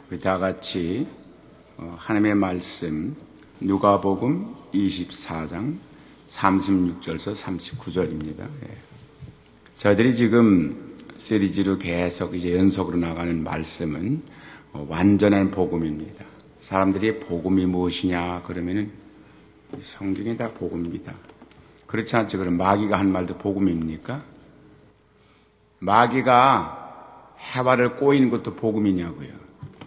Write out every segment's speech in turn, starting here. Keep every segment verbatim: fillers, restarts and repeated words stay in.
우리 다 같이 하나님의 말씀 누가복음 이십사 장 삼십육 절에서 삼십구 절입니다. 저희들이 지금 시리즈로 계속 이제 연속으로 나가는 말씀은 완전한 복음입니다. 사람들이 복음이 무엇이냐 그러면은 성경이 다 복음입니다. 그렇지 않죠? 그럼 마귀가 한 말도 복음입니까? 마귀가 해와를 꼬이는 것도 복음이냐고요.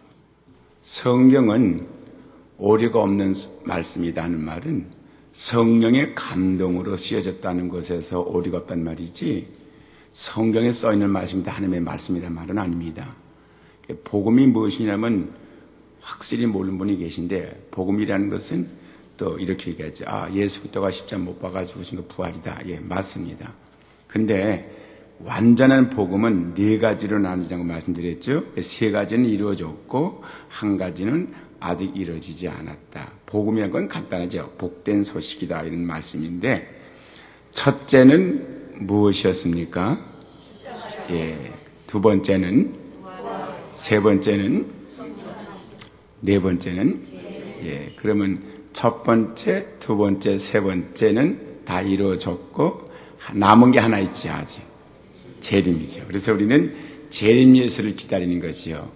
성경은 오류가 없는 말씀이다 하는 말은 성령의 감동으로 쓰여졌다는 것에서 오류가 없다는 말이지 성경에 써있는 말씀이다 하나님의 말씀이라는 말은 아닙니다. 복음이 무엇이냐면 확실히 모르는 분이 계신데 복음이라는 것은 또 이렇게 얘기하죠. 아, 예수 그리스도가 십자가 못 박아 죽으신 거 부활이다. 예, 맞습니다. 근데 완전한 복음은 네 가지로 나누자고 말씀드렸죠. 세 가지는 이루어졌고 한 가지는 아직 이루어지지 않았다. 복음이라는 건 간단하죠. 복된 소식이다 이런 말씀인데 첫째는 무엇이었습니까? 예, 두 번째는 세 번째는 네 번째는 예, 그러면 첫 번째, 두 번째, 세 번째는 다 이루어졌고 남은 게 하나 있지 아직. 재림이죠. 그래서 우리는 재림 예수를 기다리는 것이요.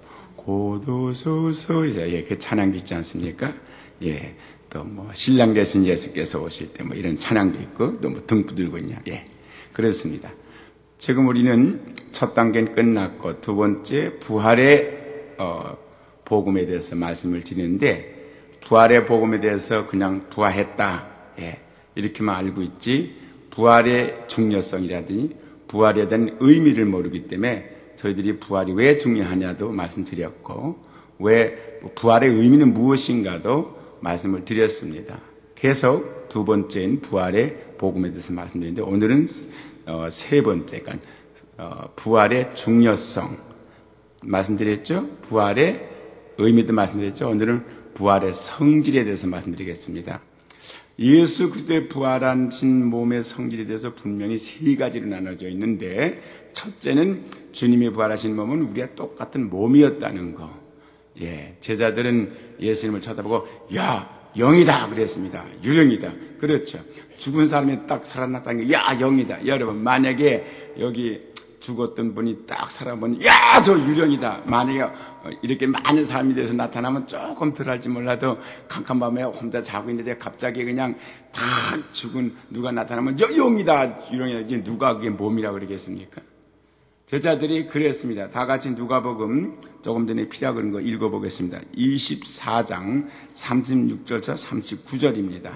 고도소서, 예, 그 찬양도 있지 않습니까? 예, 또 뭐 신랑 되신 예수께서 오실 때 뭐 이런 찬양도 있고 또 뭐 등불 들고 있냐, 예, 그렇습니다. 지금 우리는 첫 단계는 끝났고 두 번째 부활의 어, 복음에 대해서 말씀을 드리는데 부활의 복음에 대해서 그냥 부활했다, 예, 이렇게만 알고 있지 부활의 중요성이라든지 부활에 대한 의미를 모르기 때문에 저희들이 부활이 왜 중요하냐도 말씀드렸고 왜 부활의 의미는 무엇인가도 말씀을 드렸습니다. 계속 두 번째인 부활의 복음에 대해서 말씀드리는데 오늘은 어, 세 번째, 그러니까 어, 부활의 중요성 말씀드렸죠. 부활의 의미도 말씀드렸죠. 오늘은 부활의 성질에 대해서 말씀드리겠습니다. 예수 그리스도의 부활하신 몸의 성질에 대해서 분명히 세 가지로 나눠져 있는데 첫째는 주님의 부활하신 몸은 우리가 똑같은 몸이었다는 거. 예, 제자들은 예수님을 쳐다보고 야 영이다 그랬습니다. 유령이다. 그렇죠. 죽은 사람이 딱 살아났다는 게 야 영이다. 여러분 만약에 여기 죽었던 분이 딱 살아보니 야 저 유령이다. 만약에 이렇게 많은 사람이 돼서 나타나면 조금 덜할지 몰라도 캄캄밤에 혼자 자고 있는데 갑자기 그냥 다 죽은 누가 나타나면 여 영이다 유령이다. 이제 누가 그게 몸이라고 그러겠습니까? 제자들이 그랬습니다. 다 같이 누가복음 조금 전에 피라 그런 거 읽어보겠습니다. 이십사 장 삼십육 절에서 삼십구 절입니다.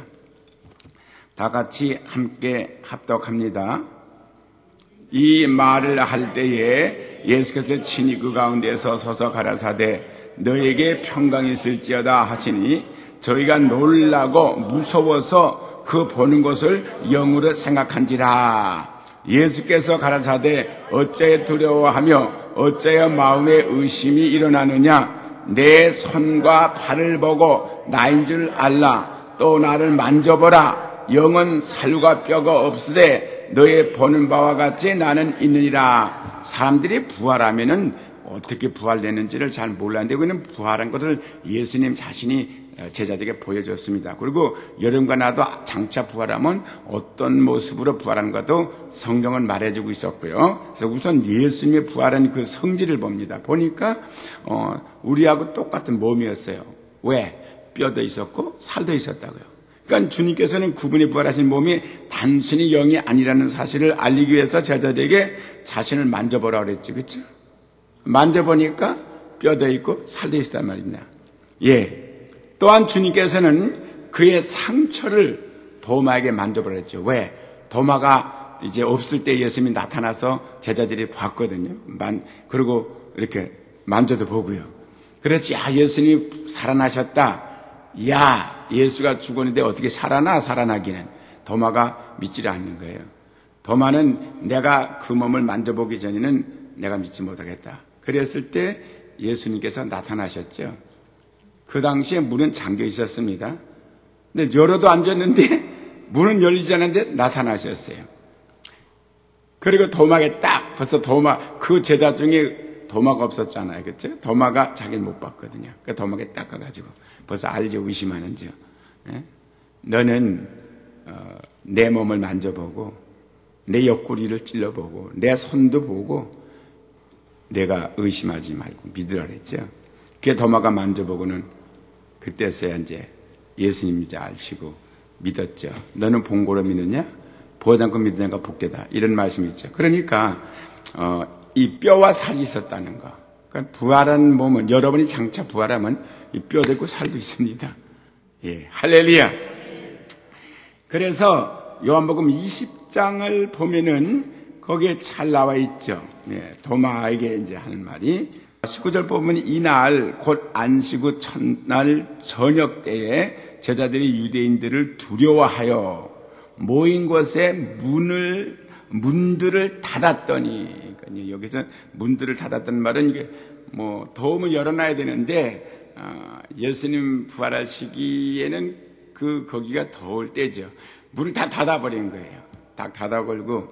다 같이 함께 합독합니다. 이 말을 할 때에 예수께서 친히 그 가운데서 서서 가라사대 너에게 평강이 있을지어다 하시니 저희가 놀라고 무서워서 그 보는 것을 영으로 생각한지라. 예수께서 가라사대 어찌 두려워하며 어찌 마음에 의심이 일어나느냐. 내 손과 발을 보고 나인 줄 알라. 또 나를 만져보라. 영은 살과 뼈가 없으되 너의 보는 바와 같이 나는 있느니라. 사람들이 부활하면은 어떻게 부활되는지를 잘 몰랐는데 그는 부활한 것을 예수님 자신이 제자들에게 보여줬습니다. 그리고 여러분과 나도 장차 부활하면 어떤 모습으로 부활하는 것도 성경은 말해주고 있었고요. 그래서 우선 예수님의 부활한 그 성질을 봅니다. 보니까 어, 우리하고 똑같은 몸이었어요. 왜? 뼈도 있었고 살도 있었다고요. 그러니까 주님께서는 그분이 부활하신 몸이 단순히 영이 아니라는 사실을 알리기 위해서 제자들에게 자신을 만져보라 그랬죠. 그렇죠? 만져보니까 뼈도 있고 살도 있었단 말입니다. 예. 또한 주님께서는 그의 상처를 도마에게 만져보라 그랬죠. 왜? 도마가 이제 없을 때 예수님이 나타나서 제자들이 봤거든요. 만, 그리고 이렇게 만져도 보고요. 그래서 야, 예수님이 살아나셨다. 야, 예수가 죽었는데 어떻게 살아나? 살아나기는. 도마가 믿지를 않는 거예요. 도마는 내가 그 몸을 만져보기 전에는 내가 믿지 못하겠다. 그랬을 때 예수님께서 나타나셨죠. 그 당시에 문은 잠겨 있었습니다. 근데 열어도 앉았는데 문은 열리지 않았는데 나타나셨어요. 그리고 도마에 딱 벌써 도마 그 제자 중에 도마가 없었잖아요. 그렇죠? 도마가 자기를 못 봤거든요. 그 도마에 닦아가지고 벌써 알죠, 의심하는지요. 예? 너는 어, 내 몸을 만져보고 내 옆구리를 찔러보고 내 손도 보고 내가 의심하지 말고 믿으라 그랬죠. 그 도마가 만져보고는 그때서야 이제 예수님인지 알시고 믿었죠. 너는 본고로 믿느냐? 보지 않고 믿느냐가 복되다. 이런 말씀이 있죠. 그러니까 어, 이 뼈와 살이 있었다는 거. 그러니까 부활한 몸은, 여러분이 장차 부활하면 이 뼈도 있고 살도 있습니다. 예, 할렐루야. 그래서 요한복음 이십 장을 보면은 거기에 잘 나와 있죠. 예, 도마에게 이제 하는 말이 십구 절 보면 이날 곧 안식 후 첫날 저녁 때에 제자들이 유대인들을 두려워하여 모인 곳에 문을 문들을 닫았더니, 그러니까 여기서 문들을 닫았다는 말은 이게 뭐 더우면 열어놔야 되는데 어, 예수님 부활할 시기에는 그 거기가 더울 때죠. 문을 다 닫아버린 거예요. 다 닫아걸고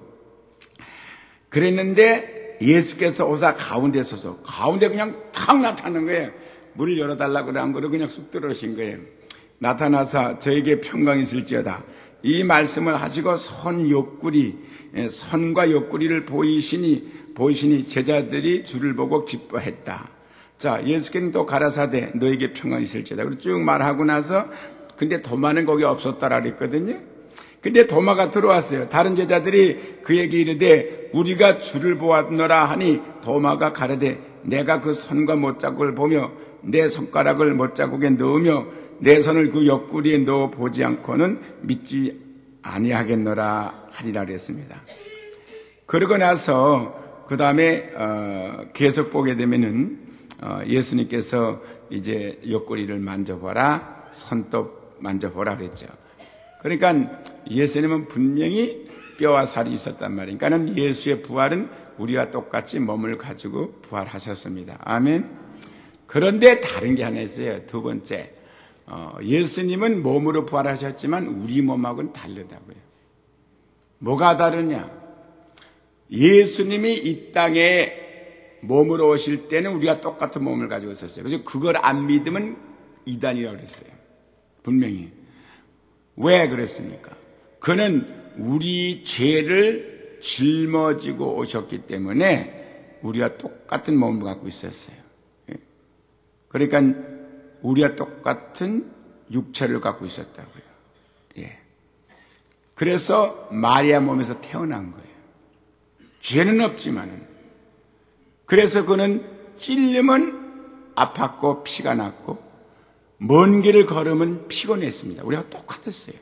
그랬는데 예수께서 오사 가운데 서서 가운데 그냥 탁 나타나는 거예요. 문을 열어달라고 그런 거를 그냥 쑥 들어오신 거예요. 나타나서 저에게 평강이 있을지어다. 이 말씀을 하시고 손 옆구리, 손과 옆구리를 보이시니 보이시니 제자들이 주를 보고 기뻐했다. 자, 예수께는 또 가라사대 너에게 평강이 있을지어다. 그리고 쭉 말하고 나서 근데 도마는 거기 없었다라 그랬거든요. 근데 도마가 들어왔어요. 다른 제자들이 그에게 이르되 우리가 주를 보았노라 하니 도마가 가라되 내가 그 손과 못자국을 보며 내 손가락을 못자국에 넣으며 내 손을 그 옆구리에 넣어 보지 않고는 믿지 아니하겠노라 하리라 그랬습니다. 그러고 나서 그 다음에 어, 계속 보게 되면은 어, 예수님께서 이제 옆구리를 만져보라, 손톱 만져보라 그랬죠. 그러니까 예수님은 분명히 뼈와 살이 있었단 말이에요. 그러니까 예수의 부활은 우리와 똑같이 몸을 가지고 부활하셨습니다. 아멘. 그런데 다른 게 하나 있어요. 두 번째, 어, 예수님은 몸으로 부활하셨지만 우리 몸하고는 다르다고요. 뭐가 다르냐? 예수님이 이 땅에 몸으로 오실 때는 우리가 똑같은 몸을 가지고 있었어요. 그래서 그걸 안 믿으면 이단이라고 그랬어요. 분명히. 왜 그랬습니까? 그는 우리 죄를 짊어지고 오셨기 때문에 우리와 똑같은 몸을 갖고 있었어요. 그러니까 우리와 똑같은 육체를 갖고 있었다고요. 예. 그래서 마리아 몸에서 태어난 거예요. 죄는 없지만은. 그래서 그는 찔리면 아팠고 피가 났고 먼 길을 걸으면 피곤했습니다. 우리가 똑같았어요.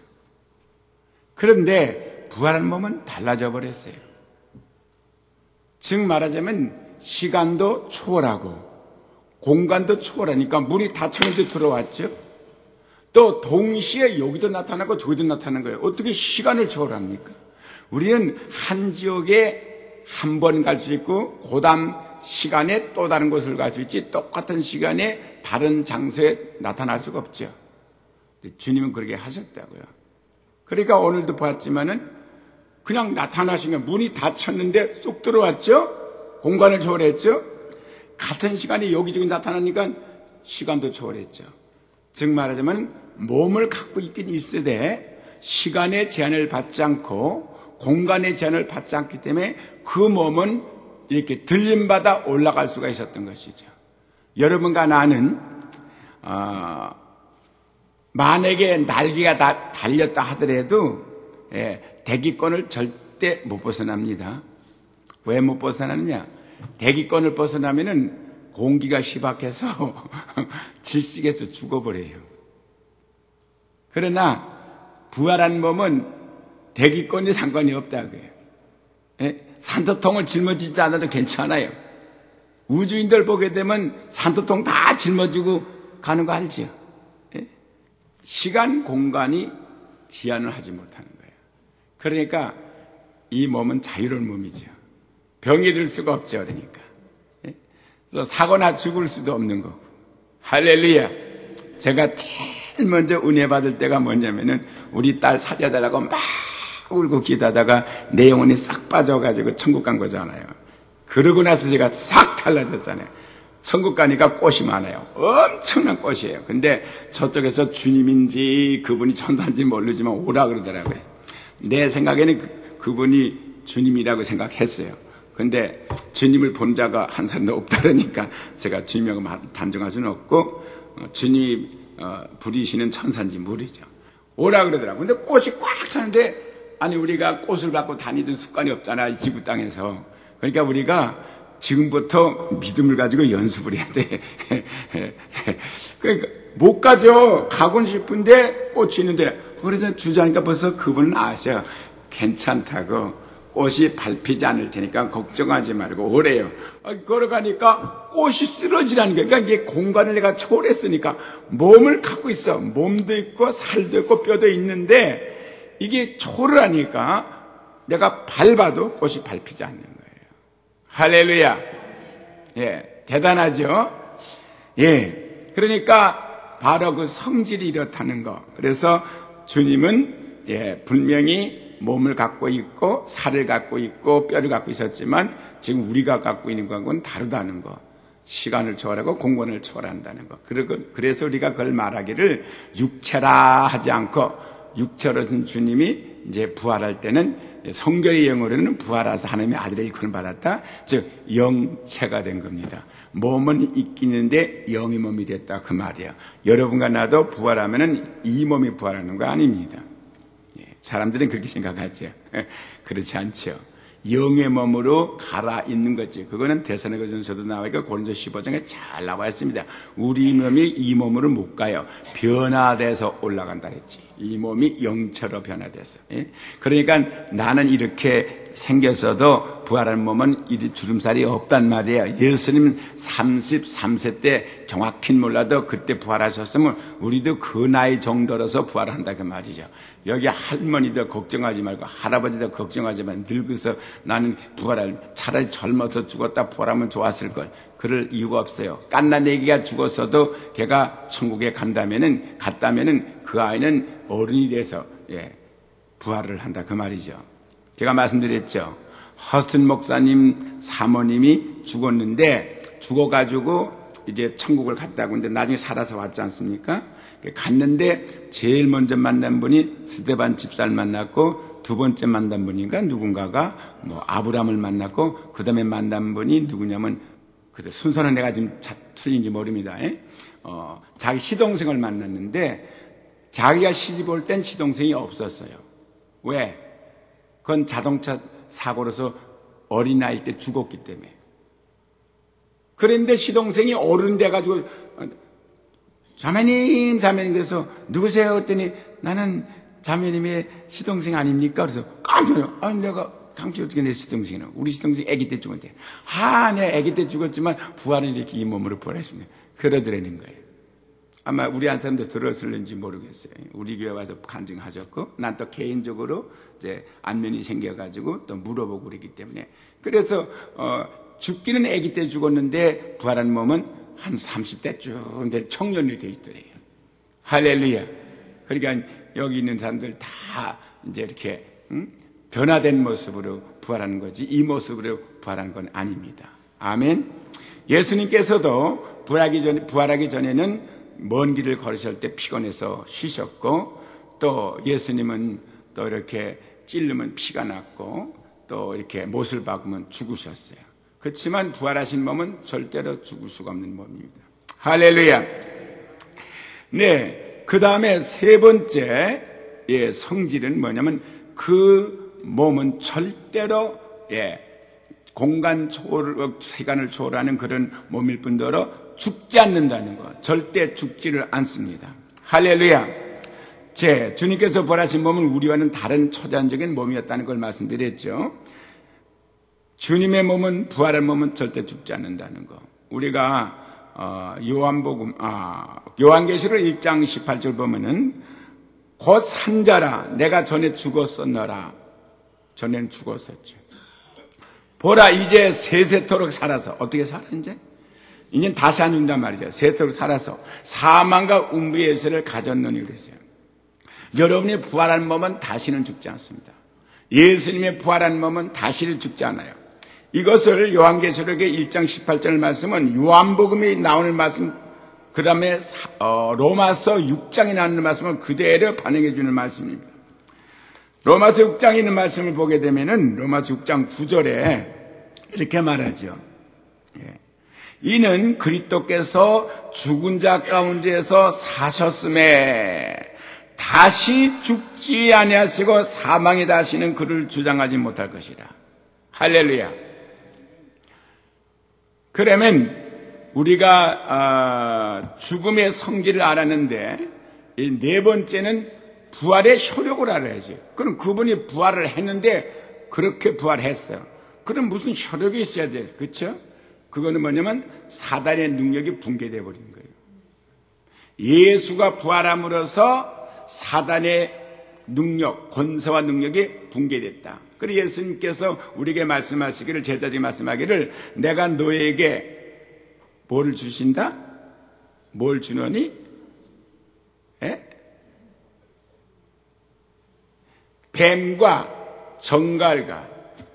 그런데 부활한 몸은 달라져 버렸어요. 즉 말하자면 시간도 초월하고 공간도 초월하니까 문이 닫혔는데 들어왔죠. 또 동시에 여기도 나타나고 저기도 나타나는 거예요. 어떻게 시간을 초월합니까? 우리는 한 지역에 한 번 갈 수 있고 그 다음 시간에 또 다른 곳을 갈 수 있지 똑같은 시간에 다른 장소에 나타날 수가 없죠. 주님은 그렇게 하셨다고요. 그러니까 오늘도 봤지만은 그냥 나타나신 거 문이 닫혔는데 쏙 들어왔죠. 공간을 초월했죠. 같은 시간이 여기저기 나타나니까 시간도 초월했죠. 즉 말하자면 몸을 갖고 있긴 있으되 시간의 제한을 받지 않고 공간의 제한을 받지 않기 때문에 그 몸은 이렇게 들림받아 올라갈 수가 있었던 것이죠. 여러분과 나는 어, 만약에 날개가 다 달렸다 하더라도 예, 대기권을 절대 못 벗어납니다. 왜 못 벗어나느냐? 대기권을 벗어나면은 공기가 희박해서 질식해서 죽어버려요. 그러나 부활한 몸은 대기권이 상관이 없다고요. 예? 산소통을 짊어지지 않아도 괜찮아요. 우주인들 보게 되면 산소통 다 짊어지고 가는 거 알죠? 예? 시간, 공간이 제한을 하지 못하는 거예요. 그러니까 이 몸은 자유로운 몸이죠. 병이 들 수가 없죠. 그러니까. 예? 또 사거나 죽을 수도 없는 거고. 할렐루야. 제가 제일 먼저 은혜 받을 때가 뭐냐면은 우리 딸 살려달라고 막 울고 기다다가 내 영혼이 싹 빠져가지고 천국 간 거잖아요. 그러고 나서 제가 싹 달라졌잖아요. 천국 가니까 꽃이 많아요. 엄청난 꽃이에요. 근데 저쪽에서 주님인지 그분이 천사인지 모르지만 오라 그러더라고요. 내 생각에는 그, 그분이 주님이라고 생각했어요. 근데 주님을 본 자가 한 사람도 없다니까 제가 주님이라고 단정할 수는 없고 주님 어, 부리시는 천사인지 모르죠. 오라 그러더라고요. 근데 꽃이 꽉 차는데 아니 우리가 꽃을 받고 다니던 습관이 없잖아. 이 지구 땅에서. 그러니까 우리가 지금부터 믿음을 가지고 연습을 해야 돼. 그러니까 못 가죠. 가곤 싶은데 꽃이 있는데 그래서 주저하니까 벌써 그분은 아셔. 괜찮다고. 꽃이 밟히지 않을 테니까 걱정하지 말고 오래요. 걸어가니까 꽃이 쓰러지라는 거예요. 그러니까 이게 공간을 내가 초월했으니까 몸을 갖고 있어. 몸도 있고 살도 있고 뼈도 있는데 이게 초월하니까 내가 밟아도 꽃이 밟히지 않는 거예요. 할렐루야. 예, 대단하죠? 예. 그러니까 바로 그 성질이 이렇다는 거. 그래서 주님은 예, 분명히 몸을 갖고 있고 살을 갖고 있고 뼈를 갖고 있었지만 지금 우리가 갖고 있는 것은 다르다는 거. 시간을 초월하고 공간을 초월한다는 거. 그래서 우리가 그걸 말하기를 육체라 하지 않고 육체로 든 주님이 이제 부활할 때는 성결의 영어로는 부활하사 하나님의 아들의 일꾼을 받았다. 즉 영체가 된 겁니다. 몸은 있기는데 영이 몸이 됐다 그 말이야. 여러분과 나도 부활하면은 이 몸이 부활하는 거 아닙니다. 사람들은 그렇게 생각하죠. 그렇지 않죠. 영의 몸으로 갈아있는 거지. 그거는 데살로니가전서도 나와 있고 고린도 십오 장에 잘 나와 있습니다. 우리 몸이 이 몸으로 못 가요. 변화돼서 올라간다 그랬지. 이 몸이 영체로 변화돼서. 예? 그러니까 나는 이렇게 생겼어도 부활한 몸은 이리 주름살이 없단 말이에요. 예수님은 삼십삼 세 때 정확히는 몰라도 그때 부활하셨으면 우리도 그 나이 정도로서 부활한다 그 말이죠. 여기 할머니도 걱정하지 말고 할아버지도 걱정하지 말고 늙어서 나는 부활할 차라리 젊어서 죽었다 부활하면 좋았을 걸. 그럴 이유가 없어요. 깐나내기가 죽었어도 걔가 천국에 간다면은 갔다면은 그 아이는 어른이 돼서 예, 부활을 한다 그 말이죠. 제가 말씀드렸죠. 허스튼 목사님 사모님이 죽었는데 죽어가지고 이제 천국을 갔다고 근데 나중에 살아서 왔지 않습니까? 갔는데 제일 먼저 만난 분이 스데반 집사를 만났고 두 번째 만난 분인가 누군가가 뭐 아브람을 만났고 그 다음에 만난 분이 누구냐면 그 순서는 내가 지금 자, 틀린지 모릅니다. 어, 자기 시동생을 만났는데 자기가 시집 올 땐 시동생이 없었어요. 왜? 그건 자동차 사고로서 어린아이 때 죽었기 때문에. 그런데 시동생이 어른 돼가지고 자매님 자매님 그래서 누구세요? 했더니 나는 자매님의 시동생 아닙니까? 그래서 깜짝 놀라요. 아니 내가 당신 어떻게 내 시동생이냐? 우리 시동생 아기 때 죽었대. 아, 내 아기 때 죽었지만 부활은 이렇게 이 몸으로 부활했습니다. 그러더라는 거예요. 아마 우리 한 사람도 들었을는지 모르겠어요. 우리 교회 와서 간증하셨고, 난 또 개인적으로 이제 안면이 생겨가지고 또 물어보고 그러기 때문에. 그래서, 어, 죽기는 아기 때 죽었는데 부활한 몸은 한 삼십 대쯤 된 청년이 돼 있더래요. 할렐루야. 그러니까 여기 있는 사람들 다 이제 이렇게, 응? 변화된 모습으로 부활하는 거지 이 모습으로 부활하는 건 아닙니다. 아멘. 예수님께서도 부활하기 전, 부활하기 전에는 먼 길을 걸으실 때 피곤해서 쉬셨고 또 예수님은 또 이렇게 찔르면 피가 났고 또 이렇게 못을 박으면 죽으셨어요. 그렇지만 부활하신 몸은 절대로 죽을 수가 없는 몸입니다. 할렐루야. 네, 그 다음에 세 번째 예, 성질은 뭐냐면 그 몸은 절대로 예, 공간 초월, 시간을 초월하는 그런 몸일 뿐더러 죽지 않는다는 것. 절대 죽지를 않습니다. 할렐루야. 제 주님께서 부활하신 몸은 우리와는 다른 초자연적인 몸이었다는 걸 말씀드렸죠. 주님의 몸은 부활한 몸은 절대 죽지 않는다는 것. 우리가 어, 요한복음 아 요한계시록 일 장 십팔 절 보면은 곧 산자라 내가 전에 죽었었노라. 전에는 죽었었죠. 보라 이제 세세토록 살아서 어떻게 살아 이제? 이제 다시 안 죽는단 말이죠. 세세토록 살아서 사망과 음부의 열쇠를 가졌노니 그랬어요. 여러분의 부활한 몸은 다시는 죽지 않습니다. 예수님의 부활한 몸은 다시는 죽지 않아요. 이것을 요한계시록의 일 장 십팔 절 말씀은 요한복음이 나오는 말씀, 그 다음에 로마서 육 장이 나오는 말씀을 그대로 반영해 주는 말씀입니다. 로마서 육 장에 있는 말씀을 보게 되면은 로마서 육 장 구 절에 이렇게 말하죠. 예. 이는 그리스도께서 죽은 자 가운데에서 사셨음에 다시 죽지 아니하시고 사망에 다시는 그를 주장하지 못할 것이라. 할렐루야. 그러면 우리가 죽음의 성질을 알았는데 이 네 번째는 부활의 효력을 알아야지. 그럼 그분이 부활을 했는데 그렇게 부활했어요. 그럼 무슨 효력이 있어야 돼. 그렇죠? 그거는 뭐냐면 사단의 능력이 붕괴되어 버린 거예요. 예수가 부활함으로써 사단의 능력, 권세와 능력이 붕괴됐다. 그래서 예수님께서 우리에게 말씀하시기를, 제자들이 말씀하기를, 내가 너에게 뭐를 주신다? 뭘 주노니? 에? 뱀과 정갈과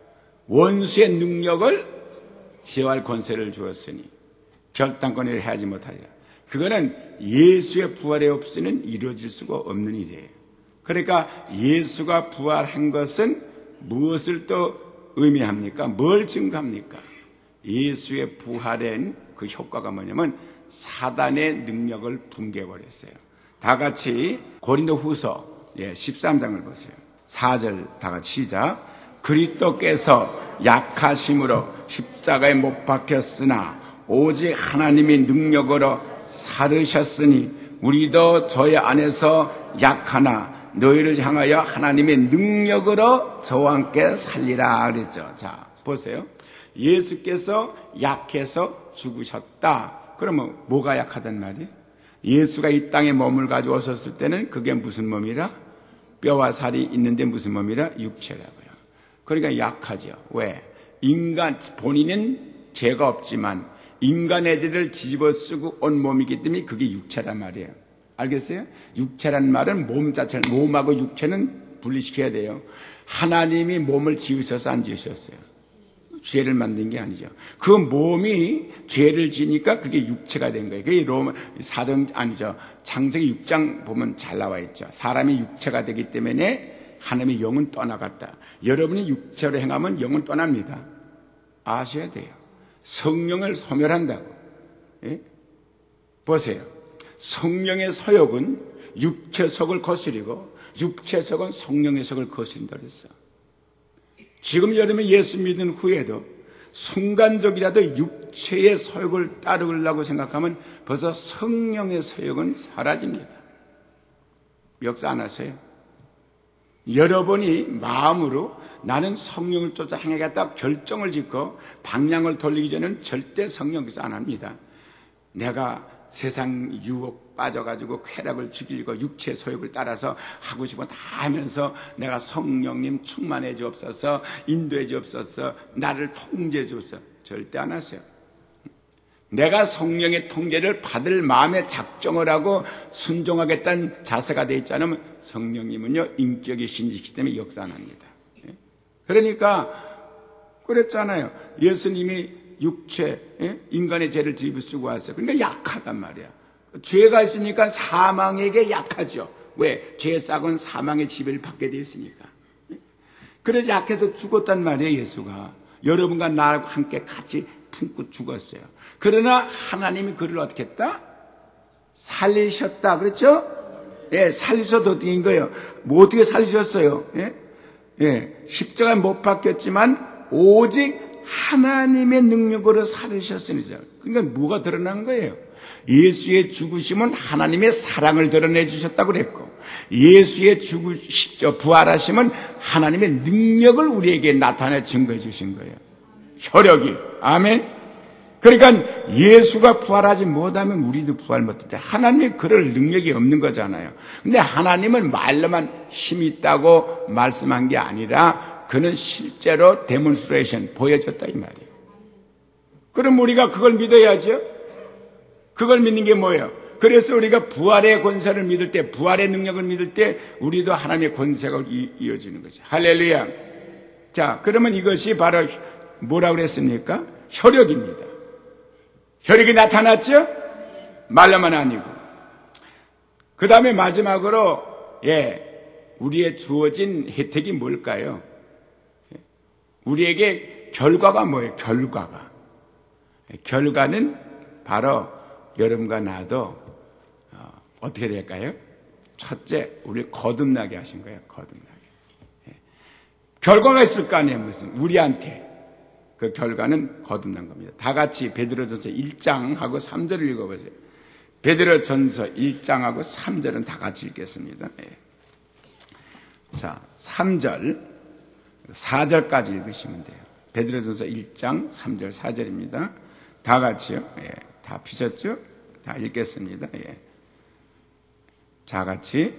원수의 능력을 제어할 권세를 주었으니 결단권을 해하지 못하리라. 그거는 예수의 부활에 없이는 이루어질 수가 없는 일이에요. 그러니까 예수가 부활한 것은 무엇을 또 의미합니까? 뭘 증거합니까? 예수의 부활엔 그 효과가 뭐냐면 사단의 능력을 붕괴해버렸어요. 다 같이 고린도후서 십삼 장을 보세요. 사 절 다 같이 시작. 그리스도께서 약하심으로 십자가에 못 박혔으나 오직 하나님의 능력으로 살으셨으니 우리도 저희 안에서 약하나 너희를 향하여 하나님의 능력으로 저와 함께 살리라 그랬죠. 자, 보세요. 예수께서 약해서 죽으셨다. 그러면 뭐가 약하단 말이에요? 예수가 이 땅에 몸을 가지고 오셨을 때는 그게 무슨 몸이라? 뼈와 살이 있는데 무슨 몸이라? 육체라고요. 그러니까 약하죠. 왜? 인간, 본인은 죄가 없지만 인간 애들을 뒤집어 쓰고 온 몸이기 때문에 그게 육체란 말이에요. 알겠어요? 육체란 말은 몸 자체를, 몸하고 육체는 분리시켜야 돼요. 하나님이 몸을 지으셔서 안 지으셨어요. 죄를 만든 게 아니죠. 그 몸이 죄를 지니까 그게 육체가 된 거예요. 그게 로마 사등 아니죠. 창세기 육 장 보면 잘 나와 있죠. 사람이 육체가 되기 때문에 하나님의 영은 떠나갔다. 여러분이 육체로 행하면 영은 떠납니다. 아셔야 돼요. 성령을 소멸한다고. 예? 보세요. 성령의 서욕은 육체 속을 거스리고 육체 속은 성령의 속을 거스린다 그랬어. 지금 여러분이 예수 믿은 후에도 순간적이라도 육체의 서욕을 따르려고 생각하면 벌써 성령의 서욕은 사라집니다. 역사 안 하세요? 여러분이 마음으로 나는 성령을 쫓아 행하겠다 결정을 짓고 방향을 돌리기 전에는 절대 성령께서 안 합니다. 내가 세상 유혹 빠져가지고 쾌락을 죽이고 육체 소욕을 따라서 하고 싶어 다 하면서 내가 성령님 충만해 주옵소서, 인도해 주옵소서, 나를 통제해 주옵소서. 절대 안 하세요. 내가 성령의 통제를 받을 마음에 작정을 하고 순종하겠다는 자세가 되어 있지 않으면 성령님은요 인격이 신지시기 때문에 역사 안 합니다. 그러니까 그랬잖아요. 예수님이 육체, 인간의 죄를 뒤집어 쓰고 왔어요. 그러니까 약하단 말이야. 죄가 있으니까 사망에게 약하죠. 왜? 죄의 싹은 사망의 지배를 받게 되어 있으니까. 그래서 약해서 죽었단 말이에요. 예수가 여러분과 나하고 함께 같이 품고 죽었어요. 그러나 하나님이 그를 어떻게 했다? 살리셨다. 그렇죠? 예, 살리셔도 어떻게 인 거예요? 뭐 어떻게 살리셨어요? 예? 예, 십자가에 못 박혔지만 오직 하나님의 능력으로 살으셨으니. 그러니까 뭐가 드러난 거예요? 예수의 죽으심은 하나님의 사랑을 드러내 주셨다고 그랬고, 예수의 죽으시죠 부활하심은 하나님의 능력을 우리에게 나타내 증거해 주신 거예요. 효력이. 아멘. 그러니까 예수가 부활하지 못하면 우리도 부활 못했대. 하나님이 그럴 능력이 없는 거잖아요. 근데 하나님은 말로만 힘이 있다고 말씀한 게 아니라 그는 실제로 데몬스트레이션 보여줬다 이 말이에요. 그럼 우리가 그걸 믿어야죠. 그걸 믿는 게 뭐예요? 그래서 우리가 부활의 권세를 믿을 때, 부활의 능력을 믿을 때 우리도 하나님의 권세가 이어지는 거죠. 할렐루야. 자, 그러면 이것이 바로 뭐라고 그랬습니까? 혈육입니다. 혈육이 나타났죠? 말로만 아니고. 그 다음에 마지막으로, 예, 우리의 주어진 혜택이 뭘까요? 우리에게 결과가 뭐예요? 결과가. 결과는 바로 여러분과 나도 어, 어떻게 될까요? 첫째, 우리를 거듭나게 하신 거예요. 거듭나게. 예. 결과가 있을 거 아니에요. 무슨 우리한테. 그 결과는 거듭난 겁니다. 다 같이 베드로전서 일 장하고 삼 절을 읽어보세요. 베드로전서 일 장하고 삼 절은 다 같이 읽겠습니다. 예. 자, 삼 절, 사 절까지 읽으시면 돼요. 베드로전서 일 장 삼 절 사 절입니다. 다 같이요. 예. 다 피셨죠? 다 읽겠습니다. 예. 자, 같이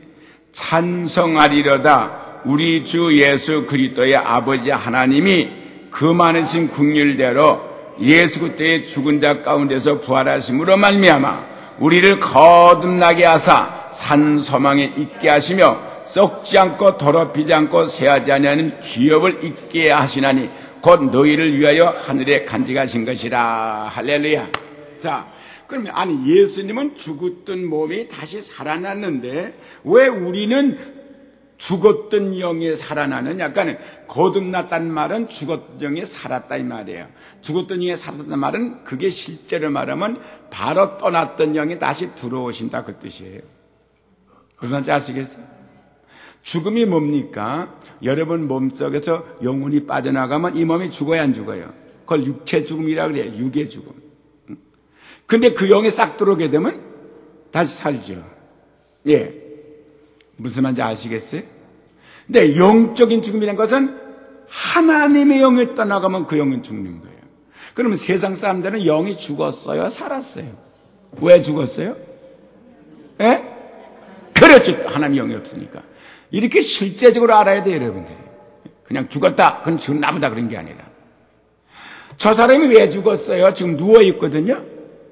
찬송하리로다 우리 주 예수 그리스도의 아버지 하나님이 그 많으신 긍휼대로 예수 그리스도의 죽은 자 가운데서 부활하심으로 말미암아 우리를 거듭나게 하사 산 소망에 있게 하시며 썩지 않고 더럽히지 않고 쇠하지 아니하는 기업을 있게 하시나니 곧 너희를 위하여 하늘에 간직하신 것이라. 할렐루야. 자, 그러면 아니 예수님은 죽었던 몸이 다시 살아났는데 왜 우리는 죽었던 영이 살아나느냐? 그러니까 거듭났다는 말은 죽었던 영이 살았다 이 말이에요. 죽었던 영이 살았다는 말은 그게 실제로 말하면 바로 떠났던 영이 다시 들어오신다 그 뜻이에요. 무슨 말인지 아시겠어요? 죽음이 뭡니까? 여러분 몸속에서 영혼이 빠져나가면 이 몸이 죽어야 안 죽어요? 그걸 육체 죽음이라고 그래요. 육의 죽음. 근데 그 영이 싹 들어오게 되면 다시 살죠. 예. 무슨 말인지 아시겠어요? 근데 영적인 죽음이라는 것은 하나님의 영이 떠나가면 그 영은 죽는 거예요. 그러면 세상 사람들은 영이 죽었어요? 살았어요? 왜 죽었어요? 예? 그렇죠. 하나님의 영이 없으니까. 이렇게 실제적으로 알아야 돼요, 여러분들이. 그냥 죽었다. 그건 지금 나보다 그런 게 아니라. 저 사람이 왜 죽었어요? 지금 누워있거든요?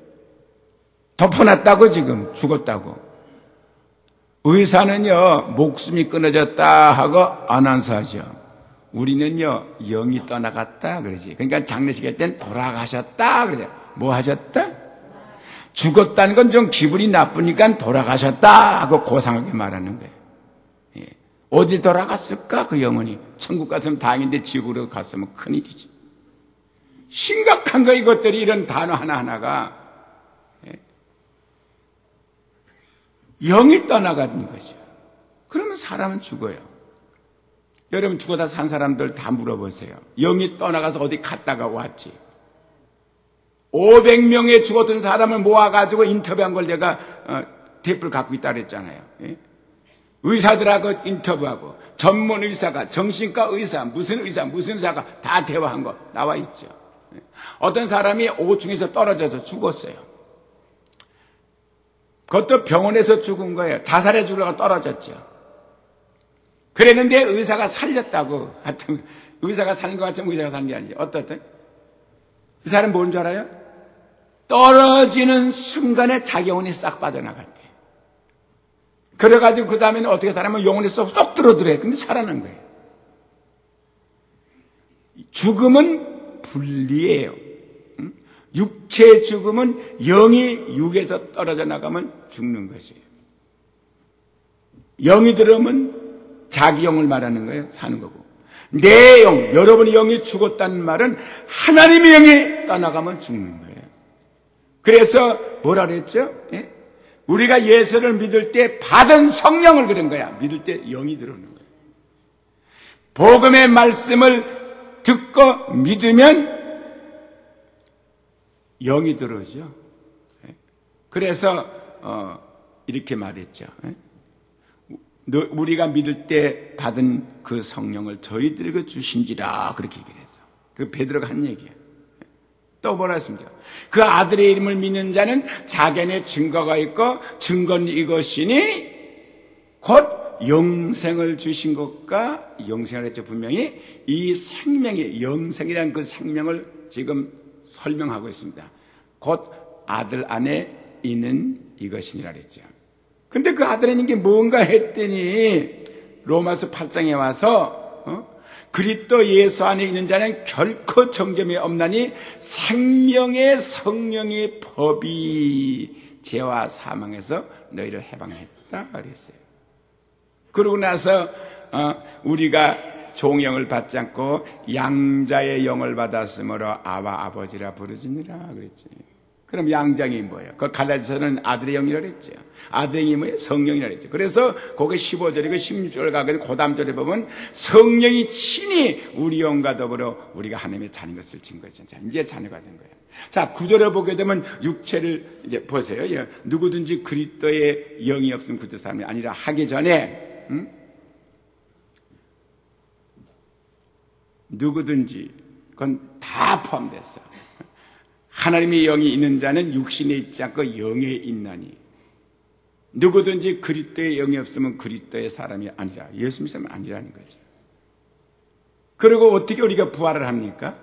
덮어놨다고 지금 죽었다고. 의사는요, 목숨이 끊어졌다 하고 아나운서하죠. 우리는요, 영이 떠나갔다 그러지. 그러니까 장례식 할 땐 돌아가셨다 그러죠. 뭐 하셨다? 죽었다는 건 좀 기분이 나쁘니까 돌아가셨다 하고 고상하게 말하는 거예요. 예. 어디 돌아갔을까 그 영혼이? 천국 갔으면 다행인데 지구로 갔으면 큰일이지. 심각한 거 이것들이 이런 단어 하나하나가 영이 떠나가는 거죠. 그러면 사람은 죽어요. 여러분 죽어다 산 사람들 다 물어보세요. 영이 떠나가서 어디 갔다가 왔지. 오백 명의 죽었던 사람을 모아가지고 인터뷰한 걸 내가 어, 테이프를 갖고 있다 그랬잖아요. 예? 의사들하고 인터뷰하고 전문 의사가 정신과 의사 무슨 의사 무슨 의사가 다 대화한 거 나와 있죠. 예? 어떤 사람이 오층에서 떨어져서 죽었어요. 그것도 병원에서 죽은 거예요. 자살해 죽으려고 떨어졌죠. 그랬는데 의사가 살렸다고. 하여튼 의사가 살린 것 같지만 의사가 살린 게 아니죠. 어떻든 그 사람 뭔 줄 알아요? 떨어지는 순간에 자기 영혼이 싹 빠져나갔대. 그래가지고 그 다음에는 어떻게 살아면 영혼이 쏙, 쏙 들어들어요. 근데 살아난 거예요. 죽음은 분리예요. 육체의 죽음은 영이 육에서 떨어져 나가면 죽는 것이에요. 영이 들어오면 자기 영을 말하는 거예요. 사는 거고. 내 영, 여러분의 영이 죽었다는 말은 하나님의 영이 떠나가면 죽는 거예요. 그래서 뭐라 그랬죠? 예? 우리가 예수를 믿을 때 받은 성령을 그런 거야. 믿을 때 영이 들어오는 거예요. 복음의 말씀을 듣고 믿으면 영이 들어오죠. 그래서 어, 이렇게 말했죠. 우리가 믿을 때 받은 그 성령을 저희들에게 주신지라 그렇게 얘기를 했어. 그 베드로가 한 얘기야. 또 뭐라 했습니까? 그 아들의 이름을 믿는 자는 자기네 증거가 있고 증거는 이것이니 곧 영생을 주신 것과 영생을 했죠. 분명히 이 생명의 영생이라는 그 생명을 지금 설명하고 있습니다. 곧 아들 안에 있는 이것이니라 그랬죠. 근데 그 아들 안에 있는 게 뭔가 했더니 로마서 팔 장에 와서 어? 그리스도 예수 안에 있는 자는 결코 정죄함이 없나니 생명의 성령의 법이 죄와 사망에서 너희를 해방했다 그랬어요. 그러고 나서 어, 우리가 종영을 받지 않고 양자의 영을 받았으므로 아바 아버지라 부르짖느라 그랬지. 그럼 양장이 뭐예요? 그 갈라디아서는 아들의 영이라 그랬죠. 아들의 영이 뭐예요? 성령이라 그랬죠. 그래서 거기 십오 절이고 십육 절 가거든 그 다음 절에 보면 성령이 친히 우리 영과 더불어 우리가 하나님의 자녀인 것을 증 거죠. 자, 이제 자녀가 된 거예요. 자, 구절에 보게 되면 육체를 이제 보세요. 예. 누구든지 그리스도의 영이 없으면 그리스도 사람이 아니라 하기 전에 음? 누구든지 그건 다 포함됐어. 하나님의 영이 있는 자는 육신에 있지 않고 영에 있나니 누구든지 그리스도의 영이 없으면 그리스도의 사람이 아니라 예수 믿으면 아니라는 거죠. 그리고 어떻게 우리가 부활을 합니까?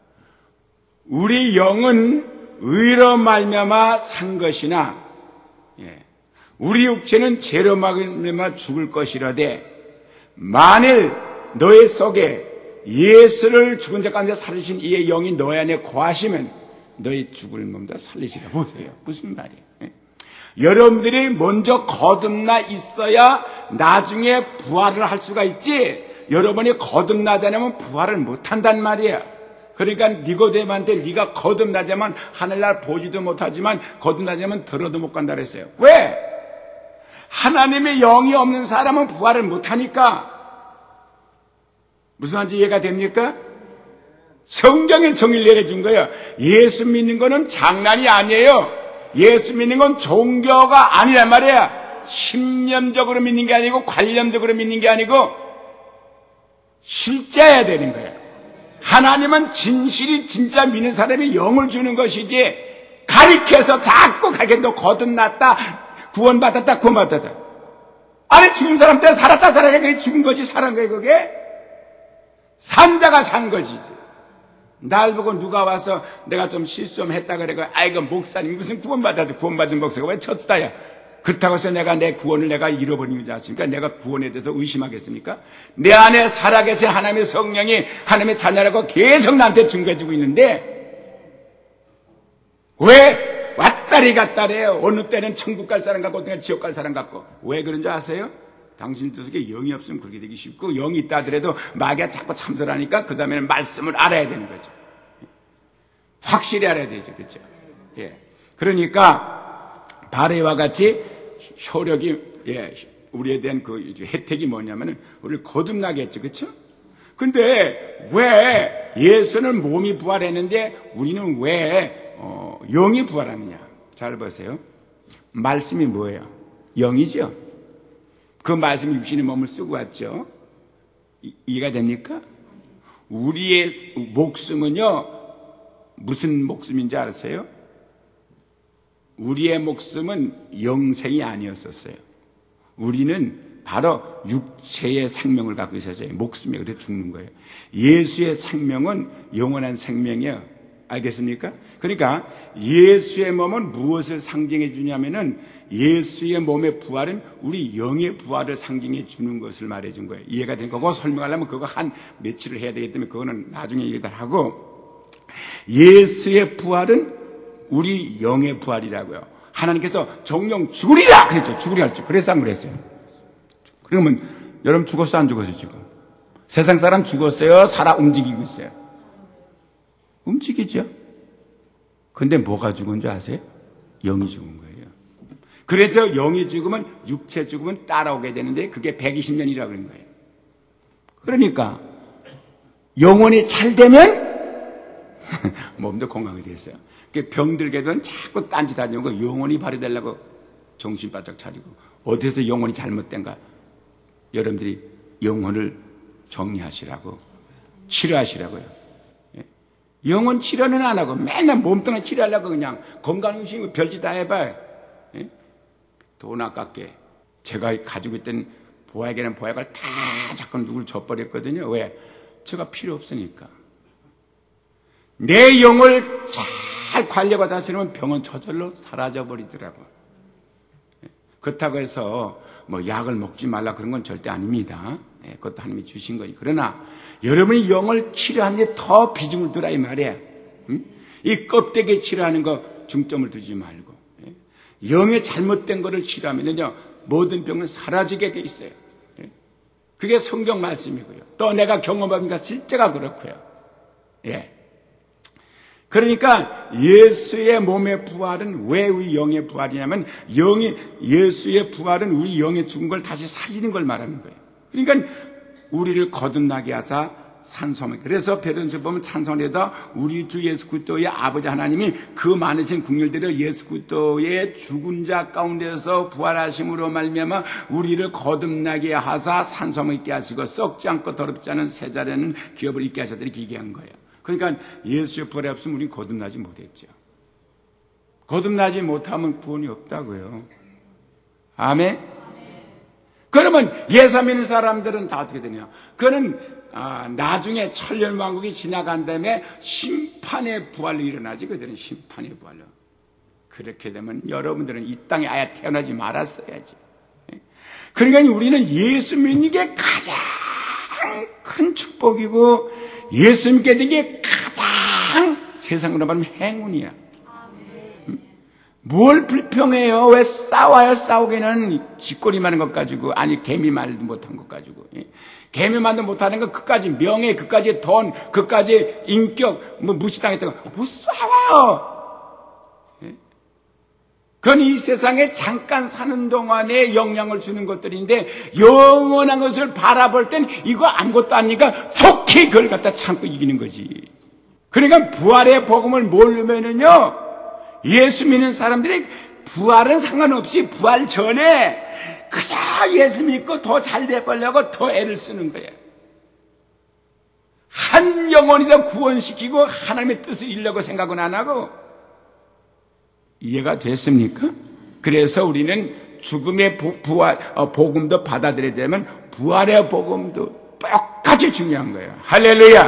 우리 영은 의로 말미암아 산 것이나 예, 우리 육체는 죄로 말미암아 죽을 것이라되 만일 너의 속에 예수를 죽은 자 가운데 살리신 이의 영이 너희 안에 거하시면 너희 죽을 몸도 살리시라. 보세요. 무슨 말이에요? 예? 여러분들이 먼저 거듭나 있어야 나중에 부활을 할 수가 있지 여러분이 거듭나지 않으면 부활을 못한단 말이에요. 그러니까 니고데모한테 네가 거듭나자면 하늘날 보지도 못하지만 거듭나자면 들어도 못 간다 그랬어요. 왜? 하나님의 영이 없는 사람은 부활을 못하니까. 무슨 말인지 이해가 됩니까? 성경의 정의를 내려준 거예요. 예수 믿는 거는 장난이 아니에요. 예수 믿는 건 종교가 아니란 말이야. 신념적으로 믿는 게 아니고 관념적으로 믿는 게 아니고 실제해야 되는 거예요. 하나님은 진실이 진짜 믿는 사람이 영을 주는 것이지 가리켜서 자꾸 가리켜 너 거듭났다 구원받았다 구원받았다 아니 죽은 사람 때 살았다 살았다 그게 죽은 거지 살은 거예요. 그게 산 자가 산 거지. 날 보고 누가 와서 내가 좀 실수 좀 했다 그래가 아이고 목사님 무슨 구원받아도 구원받은 목사가 왜 쳤다야. 그렇다고 해서 내가 내 구원을 내가 잃어버린 거지 않습니까? 내가 구원에 대해서 의심하겠습니까? 내 안에 살아계신 하나님의 성령이 하나님의 자녀라고 계속 나한테 증거해주고 있는데 왜 왔다리 갔다래요? 어느 때는 천국 갈 사람 같고 어느 때는 지옥 갈 사람 같고 왜 그런 줄 아세요? 당신 뜻속에 영이 없으면 그렇게 되기 쉽고 영이 있다 하더라도 마귀가 자꾸 참설하니까 그 다음에는 말씀을 알아야 되는 거죠. 확실히 알아야 되죠. 그렇죠? 예. 그러니까 바레와 같이 효력이 예, 우리에 대한 그 혜택이 뭐냐면은 우리를 거듭나게 했죠. 그렇죠? 근데 왜 예수는 몸이 부활했는데 우리는 왜 어, 영이 부활하느냐? 잘 보세요. 말씀이 뭐예요? 영이죠. 그 말씀이 육신의 몸을 쓰고 왔죠. 이, 이해가 됩니까? 우리의 목숨은요, 무슨 목숨인지 아세요? 우리의 목숨은 영생이 아니었었어요. 우리는 바로 육체의 생명을 갖고 있었어요. 목숨이 그래서 죽는 거예요. 예수의 생명은 영원한 생명이에요. 알겠습니까? 그러니까 예수의 몸은 무엇을 상징해 주냐면은 예수의 몸의 부활은 우리 영의 부활을 상징해 주는 것을 말해 준 거예요. 이해가 된 거고 설명하려면 그거 한 며칠을 해야 되기 때문에 그거는 나중에 얘기를 하고 예수의 부활은 우리 영의 부활이라고요. 하나님께서 정령 죽으리라 그랬죠. 죽으리라 했죠. 그래서 안 그랬어요. 그러면 여러분 죽었어 안 죽었어요 지금? 세상 사람 죽었어요? 살아 움직이고 있어요? 움직이죠. 근데 뭐가 죽은 줄 아세요? 영이 죽은 거예요. 그래서 영이 죽으면 육체 죽으면 따라오게 되는데 그게 백이십 년이라고 그런 거예요. 그러니까 영혼이 잘 되면 몸도 건강이 됐어요. 병 들게 되면 자꾸 딴짓하는 거 영혼이 발휘되려고 정신 바짝 차리고 어디서 영혼이 잘못된가 여러분들이 영혼을 정리하시라고 치료하시라고요. 영혼 치료는 안 하고 맨날 몸뚱이 치료하려고 그냥 건강음식 별짓 다 해봐요. 예? 돈 아깝게 제가 가지고 있던 보약이라는 보약을 다 자꾸 누굴 줘버렸거든요. 왜? 제가 필요 없으니까. 내 영을 잘 관리하다 보면 병은 저절로 사라져버리더라고요. 예? 그렇다고 해서 뭐 약을 먹지 말라 그런 건 절대 아닙니다. 예, 그것도 하나님이 주신 거지. 그러나 여러분이 영을 치료하는 데 더 비중을 두라 이 말이야. 응? 이 껍데기에 치료하는 거 중점을 두지 말고, 예? 영의 잘못된 거를 치료하면요 모든 병은 사라지게 돼 있어요. 예? 그게 성경 말씀이고요. 또 내가 경험하니까 실제가 그렇고요. 예. 그러니까 예수의 몸의 부활은 왜 우리 영의 부활이냐면, 영이 예수의 부활은 우리 영의 죽은 걸 다시 살리는 걸 말하는 거예요. 그러니까 우리를 거듭나게 하사 산소만. 그래서 베드로전서 보면 찬송에다 우리 주 예수 그리스도의 아버지 하나님이 그 많으신 긍휼대로 예수 그리스도의 죽은 자 가운데서 부활하심으로 말미암아 우리를 거듭나게 하사 산소만 있게 하시고 썩지 않고 더럽지 않은 새 자라는 기업을 있게 하셨다 이렇게 얘기한 거예요. 그러니까 예수의 부활이 없으면 우리는 거듭나지 못했죠. 거듭나지 못하면 구원이 없다고요. 아멘? 그러면 예수 믿는 사람들은 다 어떻게 되냐? 그는 아, 나중에 천년왕국이 지나간 다음에 심판의 부활로 일어나지. 그들은 심판의 부활로. 그렇게 되면 여러분들은 이 땅에 아예 태어나지 말았어야지. 그러니까 우리는 예수 믿는 게 가장 큰 축복이고, 예수 믿게 된 게 가장 세상으로 말하면 행운이야. 뭘 불평해요? 왜 싸워요? 싸우기는 쥐꼬리 많은 것 가지고, 아니 개미 말도 못한 것 가지고. 개미 말도 못하는 거, 그까지 명예, 그까지 돈, 그까지 인격, 뭐 무시당했던 거 못 싸워요. 그건 이 세상에 잠깐 사는 동안에 영향을 주는 것들인데, 영원한 것을 바라볼 땐 이거 아무것도 아니니까 좋게 그걸 갖다 참고 이기는 거지. 그러니까 부활의 복음을 모르면은요, 예수 믿는 사람들이 부활은 상관없이 부활 전에 그저 예수 믿고 더 잘 돼보려고 더 애를 쓰는 거예요. 한 영혼이도 구원시키고 하나님의 뜻을 이루려고 생각은 안 하고. 이해가 됐습니까? 그래서 우리는 죽음의 부활, 어, 복음도 받아들여야 되면 부활의 복음도 똑같이 중요한 거예요. 할렐루야!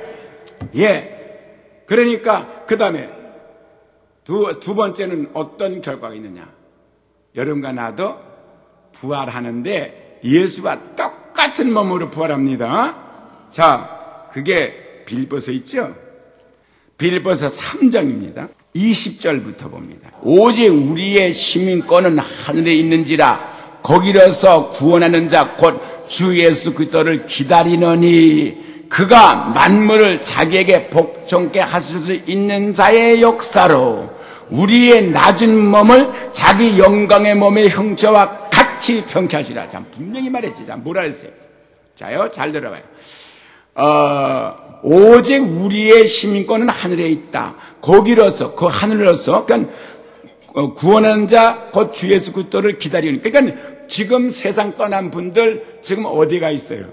예. 그러니까, 그 다음에 두, 두 번째는 어떤 결과가 있느냐? 여러분과 나도 부활하는데 예수와 똑같은 몸으로 부활합니다. 자, 그게 빌립보서 있죠? 빌립보서 삼 장입니다. 이십 절부터 봅니다. 오직 우리의 시민권은 하늘에 있는지라 거기로서 구원하는 자 곧 주 예수 그리스도를 기다리노니 그가 만물을 자기에게 복종케 하실 수 있는 자의 역사로 우리의 낮은 몸을 자기 영광의 몸의 형체와 같이 평가하시라. 자, 분명히 말했지. 자, 뭐라 했어요? 자요, 잘 들어봐요. 어, 오직 우리의 시민권은 하늘에 있다. 거기로서, 그 하늘로서, 그러니까 구원하는 자, 곧 주 예수 그리스도를 기다리는. 그러니까 지금 세상 떠난 분들 지금 어디가 있어요?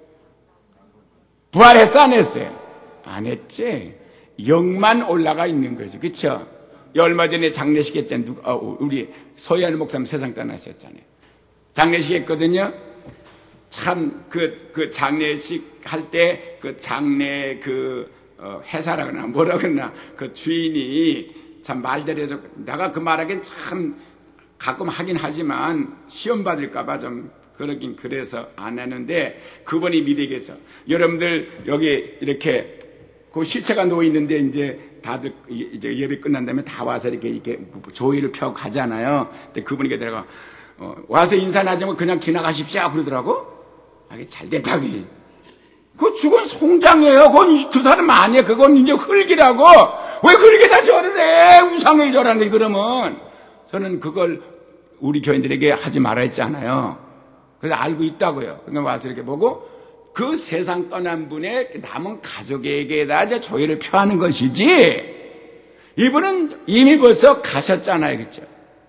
부활했어, 안 했어요? 안 했지. 영만 올라가 있는 거죠. 그렇죠? 얼마 전에 장례식 했잖아요. 누가, 어, 우리 소희아는 목사님 세상 떠나셨잖아요. 장례식 했거든요. 참, 그, 그 장례식 할 때, 그 장례 그, 어, 회사라 그러나, 뭐라 그러나, 그 주인이 참 말대로 해서, 내가 그 말하긴 참 가끔 하긴 하지만, 시험 받을까봐 좀 그러긴 그래서 안 하는데, 그분이 미래에서, 여러분들 여기 이렇게, 그 시체가 누워있는데, 이제 다들 이제 예배 끝난 다음에 다 와서 이렇게, 이렇게 조의를 펴고 가잖아요. 근데 그분이 내가, 어, 와서 인사나지 뭐 그냥 지나가십시오. 그러더라고. 아, 잘 됐다고. 그거 죽은 송장이에요. 그건 그 사람 아니에요. 그건 이제 흙이라고. 왜 흙에다 절을 해? 우상에 절하는 게 그러면. 저는 그걸 우리 교인들에게 하지 말아 했잖아요. 그래서 알고 있다고요. 그러니까 와서 이렇게 보고 그 세상 떠난 분의 남은 가족에게다 이제 조의를 표하는 것이지. 이분은 이미 벌써 가셨잖아요. 그렇죠?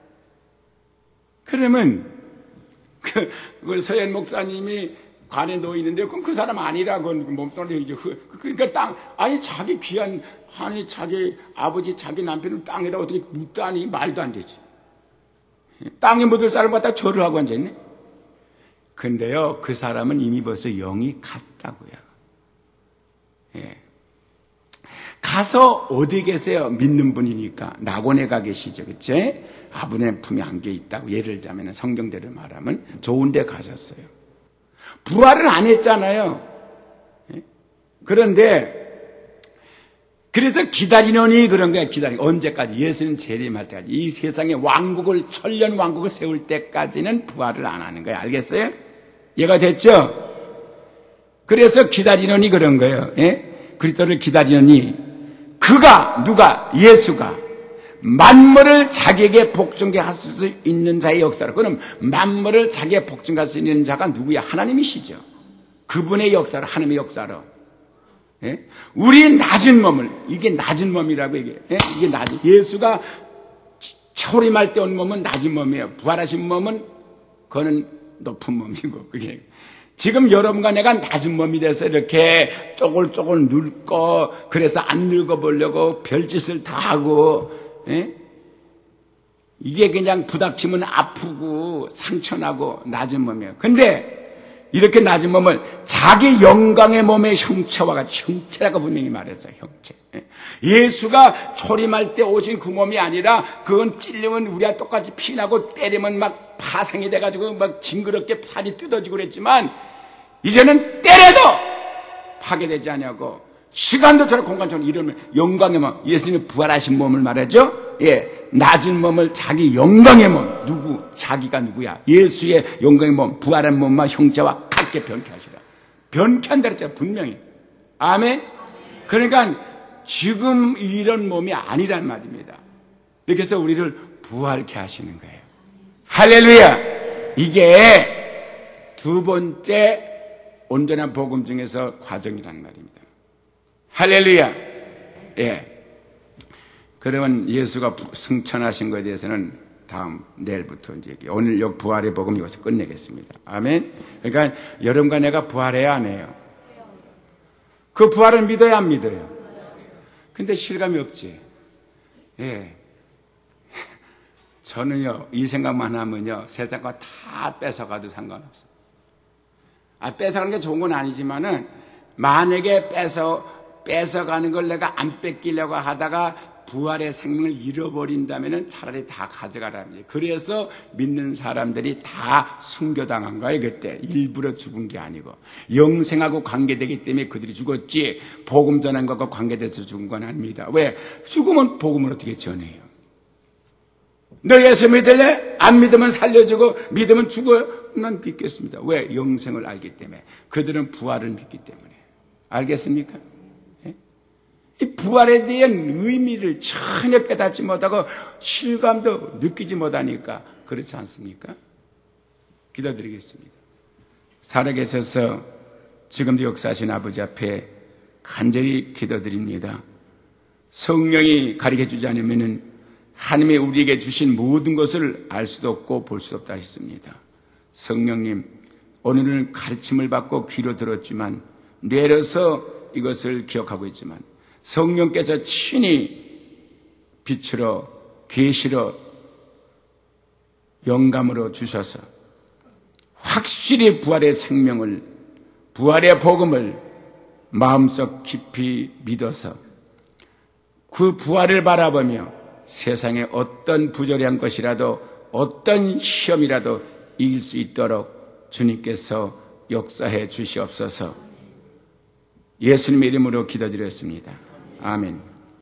그러면 그, 그 서현 목사님이 관에 놓여 있는데 그럼 그 사람 아니라고 몸뚱아리 이제 그러니까 땅 아니 자기 귀한 아니 자기 아버지 자기 남편을 땅에다 어떻게 묻다니 말도 안 되지. 땅에 묻을 사람 갖다 절을 하고 앉았네. 근데요 그 사람은 이미 벌써 영이 갔다고요. 예. 가서 어디 계세요? 믿는 분이니까 낙원에 가 계시죠, 그치? 아버님 품에 안겨 있다고 예를 들자면 성경대로 말하면 좋은 데 가셨어요. 부활은 안 했잖아요. 그런데 그래서 기다리노니 그런 거예요. 기다리 언제까지? 예수님 재림할 때까지. 이 세상에 왕국을 천년 왕국을 세울 때까지는 부활을 안 하는 거예요. 알겠어요? 이해가 됐죠? 그래서 기다리노니 그런 거예요. 예? 그리스도를 기다리노니 그가 누가 예수가 만물을 자기에게 복종케 할 수 있는 자의 역사로. 그럼 만물을 자기에게 복종케 할 수 있는 자가 누구야? 하나님이시죠. 그분의 역사로, 하나님의 역사로. 예? 우리 낮은 몸을, 이게 낮은 몸이라고 얘기해요. 예? 이게 낮은, 예수가 초림할 때 온 몸은 낮은 몸이에요. 부활하신 몸은 그거는 높은 몸이고, 그게. 지금 여러분과 내가 낮은 몸이 돼서 이렇게 쪼글쪼글 늙고, 그래서 안 늙어보려고 별짓을 다 하고, 예? 이게 그냥 부닥치면 아프고 상처나고 낮은 몸이에요. 근데 이렇게 낮은 몸을 자기 영광의 몸의 형체와 같이, 형체라고 분명히 말했어요. 형체. 예수가 초림할 때 오신 그 몸이 아니라 그건 찔리면 우리와 똑같이 피나고 때리면 막 파생이 돼가지고 막 징그럽게 살이 뜯어지고 그랬지만 이제는 때려도 파괴되지 않냐고 시간도 저런 공간처럼 이러면 영광의 몸, 예수님이 부활하신 몸을 말하죠. 예, 낮은 몸을 자기 영광의 몸, 누구? 자기가 누구야? 예수의 영광의 몸, 부활한 몸과 형체와 같게 변케하시라. 변케한다 그랬잖아요, 분명히. 아멘? 그러니까 지금 이런 몸이 아니란 말입니다. 그래서 우리를 부활케 하시는 거예요. 할렐루야! 이게 두 번째 온전한 복음 중에서 과정이란 말입니다. 할렐루야! 예. 그러면 예수가 승천하신 것에 대해서는 다음, 내일부터 이제 오늘 요 부활의 복음 이것을 끝내겠습니다. 아멘? 그러니까 여러분과 내가 부활해야 안 해요? 그 부활을 믿어야 안 믿어요? 근데 실감이 없지. 예. 저는요, 이 생각만 하면요, 세상 거 다 뺏어가도 상관없어요. 아, 뺏어가는 게 좋은 건 아니지만은, 만약에 뺏어, 뺏어가는 걸 내가 안 뺏기려고 하다가 부활의 생명을 잃어버린다면 차라리 다 가져가라는 거예요. 그래서 믿는 사람들이 다 순교당한 거예요. 그때 일부러 죽은 게 아니고 영생하고 관계되기 때문에 그들이 죽었지 복음 전한 것과 관계돼서 죽은 건 아닙니다. 왜? 죽으면 복음을 어떻게 전해요? 너 예수 믿을래? 안 믿으면 살려주고 믿으면 죽어요? 난 믿겠습니다. 왜? 영생을 알기 때문에. 그들은 부활을 믿기 때문에. 알겠습니까? 이 부활에 대한 의미를 전혀 깨닫지 못하고 실감도 느끼지 못하니까 그렇지 않습니까? 기도드리겠습니다. 살아계셔서 지금도 역사하신 아버지 앞에 간절히 기도드립니다. 성령이 가르쳐주지 않으면 하나님이 우리에게 주신 모든 것을 알 수도 없고 볼 수 없다 했습니다. 성령님, 오늘은 가르침을 받고 귀로 들었지만 뇌로서 이것을 기억하고 있지만 성령께서 친히 빛으로 계시로 영감으로 주셔서 확실히 부활의 생명을 부활의 복음을 마음속 깊이 믿어서 그 부활을 바라보며 세상에 어떤 부조리한 것이라도 어떤 시험이라도 이길 수 있도록 주님께서 역사해 주시옵소서. 예수님의 이름으로 기도드렸습니다. 아멘.